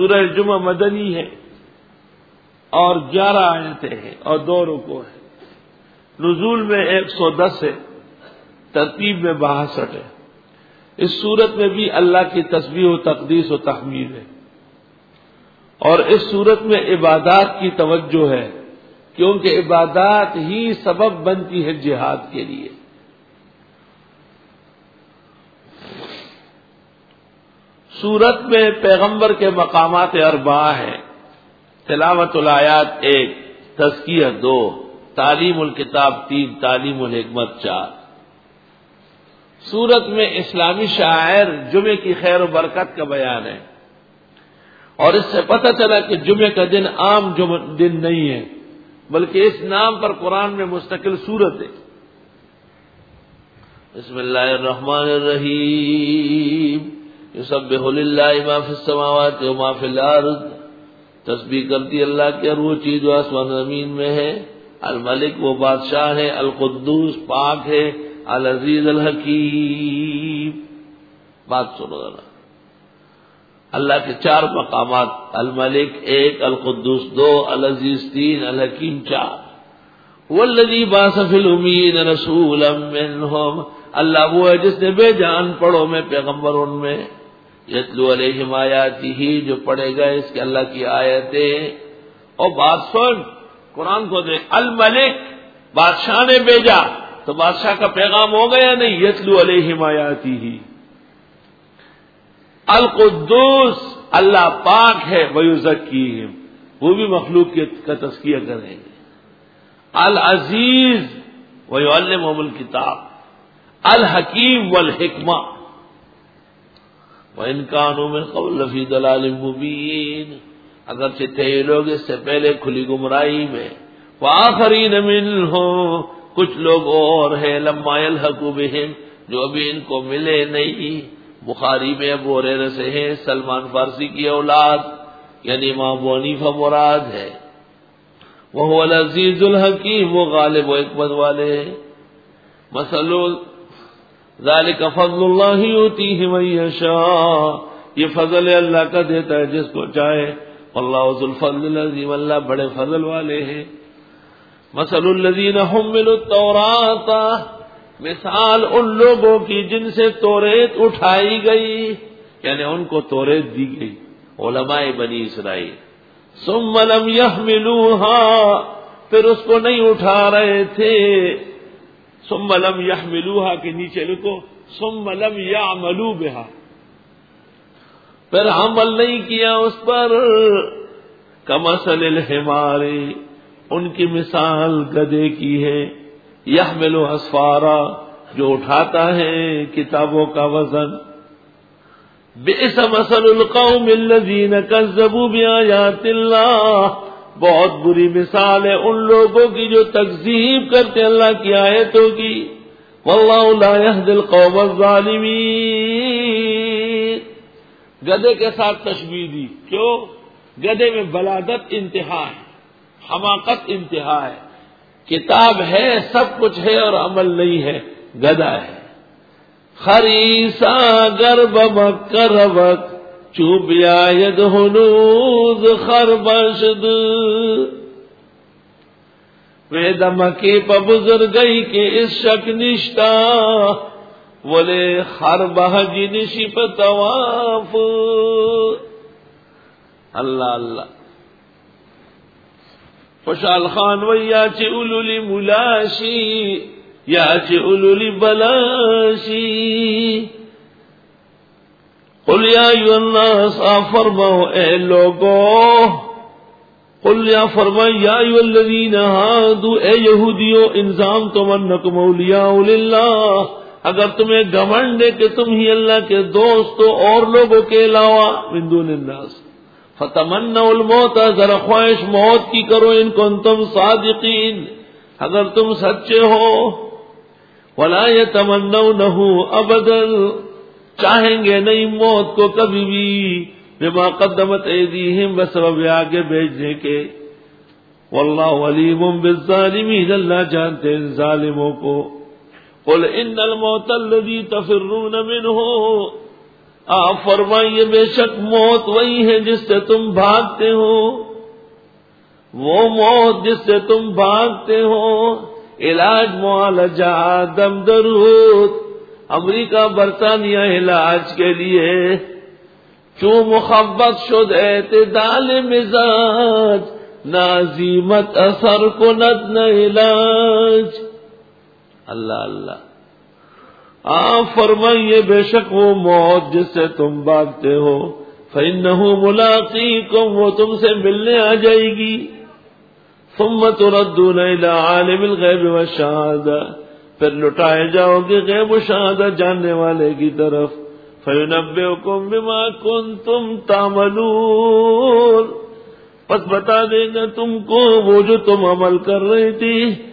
سورہ جمعہ مدنی ہے اور 11 آیتیں ہیں اور 2 رکوع ہیں. نزول میں 110 ہے، ترتیب میں 62 ہے. اس سورت میں بھی اللہ کی تسبیح و تقدیس و تحمید ہے، اور اس سورت میں عبادات کی توجہ ہے، کیونکہ عبادات ہی سبب بنتی ہے جہاد کے لیے. سورت میں پیغمبر کے مقامات 4 ہیں: تلاوت الآیات 1، تزکیہ 2، تعلیم الکتاب 3، تعلیم الحکمت 4. سورت میں اسلامی شعائر جمعے کی خیر و برکت کا بیان ہے، اور اس سے پتہ چلا کہ جمعے کا دن عام دن نہیں ہے، بلکہ اس نام پر قرآن میں مستقل سورت ہے. بسم اللہ الرحمن الرحیم. یسبح للہ ما فی السماوات و ما فی الارض. تسبیح کرتی اللہ کی اور وہ چیز جو آسمان زمین میں ہے. الملک وہ بادشاہ ہے، القدوس پاک ہے، العزیز الحکیم. بات سنو ذرا، اللہ کے 4 مقامات: الملک 1، القدوس 2، العزیز 3، الحکیم 4. والذی بعث فی الامیین رسولا منہم. اللہ وہ ہے جس نے بھیجا ان پڑھوں میں پیغمبر ان میں. یتلو علیہم آیاتہ، جو پڑھے گا اس کے اللہ کی آیتیں. اور بات سن، قرآن کو دیکھ. الملک، بادشاہ نے بھیجا تو بادشاہ کا پیغام ہو گیا نہیں. یتلو علیہم آیاتہ. القدوس، اللہ پاک ہے. ویزکیہم، وہ بھی مخلوق کا تزکیہ کریں گے. العزیز ویعلمہم الکتاب. الحکیم والحکمہ. وَإِن كَانُوا مِن قَبْلُ لَفِي ضَلَالٍ مُّبِينٍ. اگرچہ تھے یہ لوگ اس سے پہلے کھلی گمراہی میں. وَآخَرِينَ مِنْهُمْ، کچھ لوگ اور ہیں لَمَّا يَلْحَقُوا بِهِمْ، جو ابھی ان کو ملے نہیں. بخاری میں ابو ہریرہ سے ہیں، سلمان فارسی کی اولاد، یعنی امام ابو حنیفہ مراد ہے. وَهُوَ الْعَزِيزُ الْحَكِيمُ، وہ غالب و حکمت والے ہیں. مثل ذالک فضل اللہ یؤتیہ من یشاء، یہ فضل اللہ کا دیتا ہے جس کو چاہے. اللہ ذو الفضل العظیم، اللہ بڑے فضل والے ہیں. مثل الذین حملوا التوراۃ، مثال ان لوگوں کی جن سے توریت اٹھائی گئی، یعنی ان کو توریت دی گئی، علماء بنی اسرائیل. ثم لم يحملوها، پھر اس کو نہیں اٹھا رہے تھے. ثم لم يحملوها کے نیچے لکھو ثم لم يعملوا بها، پھر عمل نہیں کیا اس پر. کمثل الحمار، ان کی مثال گدھے کی ہے. يحمل اسفارا، جو اٹھاتا ہے کتابوں کا وزن. بئس مثل القوم الذين كذبوا بآيات الله، بہت بری مثال ہے ان لوگوں کی جو تکذیب کرتے اللہ کی آیتوں کی. واللہ لا يهدي القوم الظالمین. گدھے کے ساتھ تشبیہ دی، کیوں؟ گدھے میں بلادت انتہا ہے، حماقت انتہا ہے. کتاب ہے، سب کچھ ہے اور عمل نہیں ہے، گدھا ہے. خریسا گرب مکر وقت چوبیا ید ہنوز خربشد. ویدم کے پبزر گئی کے اس شک نشتا، بولے خربہ جنشی پتواف. اللہ اللہ. خوشحال خان ویا چے اولولی ملاشی، یا چے اولولی بلاشی. قل یا ایھا الناس، فرماؤ اے لوگو. قل یا فرماؤ یا ایھا الذین ہادوا، اے یہودیو، ان زعمتم انکم اولیاء للہ، اگر تمہیں گھمنڈ ہے کہ تم ہی اللہ کے دوست ہو اور لوگوں کے علاوہ، من دون الناس، فتمنوا الموت، ذرا خواہش موت کی کرو، ان کنتم صادقین، اگر تم سچے ہو. ولا یتمنونہ ابدا، چاہیں گے نہیں موت کو کبھی بھی، بما قدمت ایدیہم، بسبب آگے بھیجنے کے. واللہ علیم بالظالمین، اللہ جانتے ہیں ظالموں کو. قل ان الموت الذی تفرون منہ، آپ فرمائیے بے شک موت وہی ہے جس سے تم بھاگتے ہو، وہ موت جس سے تم بھاگتے ہو. علاج معالجہ دم درود، امریکہ برطانیہ علاج کے لیے چوں محبت شد اعتدال مزاج، نازیمت اثر کند نہ علاج. اللہ اللہ. آپ فرمائیے بے شک وہ موت جس سے تم بھاگتے ہو، فإنہ ملاقیکم، وہ تم سے ملنے آ جائے گی. ثم تردون الی عالم الغیب والشہادہ، پھر لٹائے جاؤ گے غیب و شہادت جاننے والے کی طرف. فینبئکم بما کنتم تعملون، پس بتا دے گا تم کو وہ جو تم عمل کر رہی تھی.